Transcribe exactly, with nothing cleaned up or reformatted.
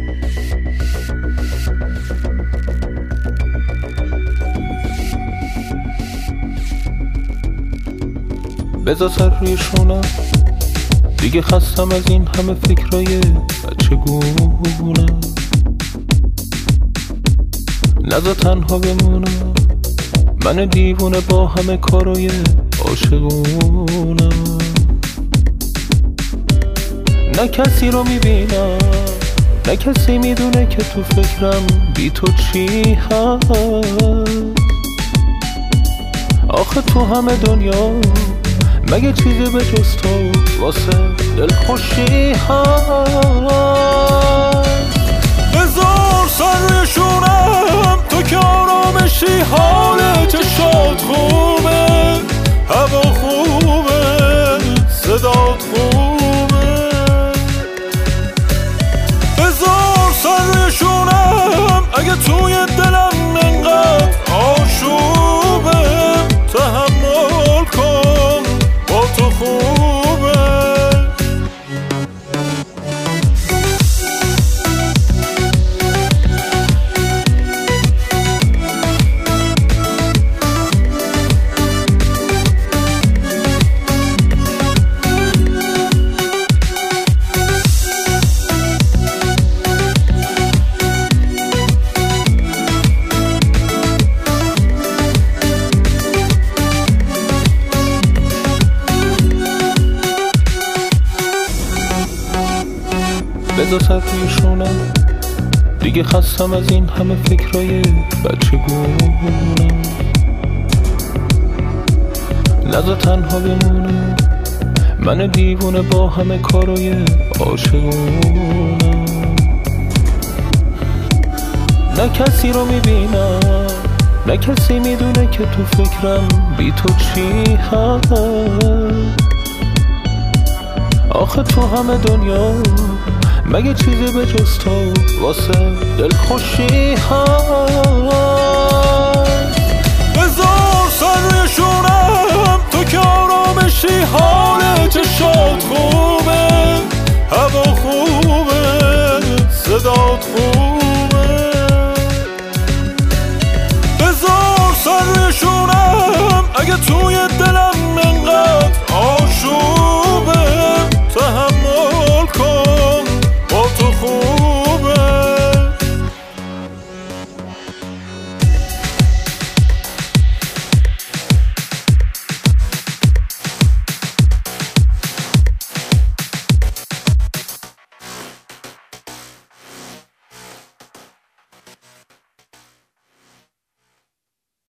بذار سر روی شونم، دیگه خستم از این همه فکرای بچه گونم. نذار تنها بمونم، من دیوونه با همه کارای عاشقونم. نه کسی رو میبینم، نه کسی میدونه که تو فکرم بی تو چی هست. آخه تو همه دنیا مگه چیزی به جز تو واسه دل خوشی هست. بذار سر روی شونم، تو که آرامشی، حال چشات خوبه، هوا خوبه، صدات خوبه. بذار سر روی شونم، اگه توی دلم انقدر آشوبه، تحمل کن با تو خوبه. بذار سر روی شونم، دیگه خستم از این همه فکرای بچه گونم. نذار تنها بمونم، من دیوونه با همه کارای عاشقونم. نه کسی رو میبینم، نه کسی میدونه که تو فکرم بی تو چی هست. آخه تو همه دنیا مگه چیزی به جز تو واسه دل خوشی هست. بذار سر روی شونم، تو که آرامشی، حال چشات خوبه، هوا خوبه،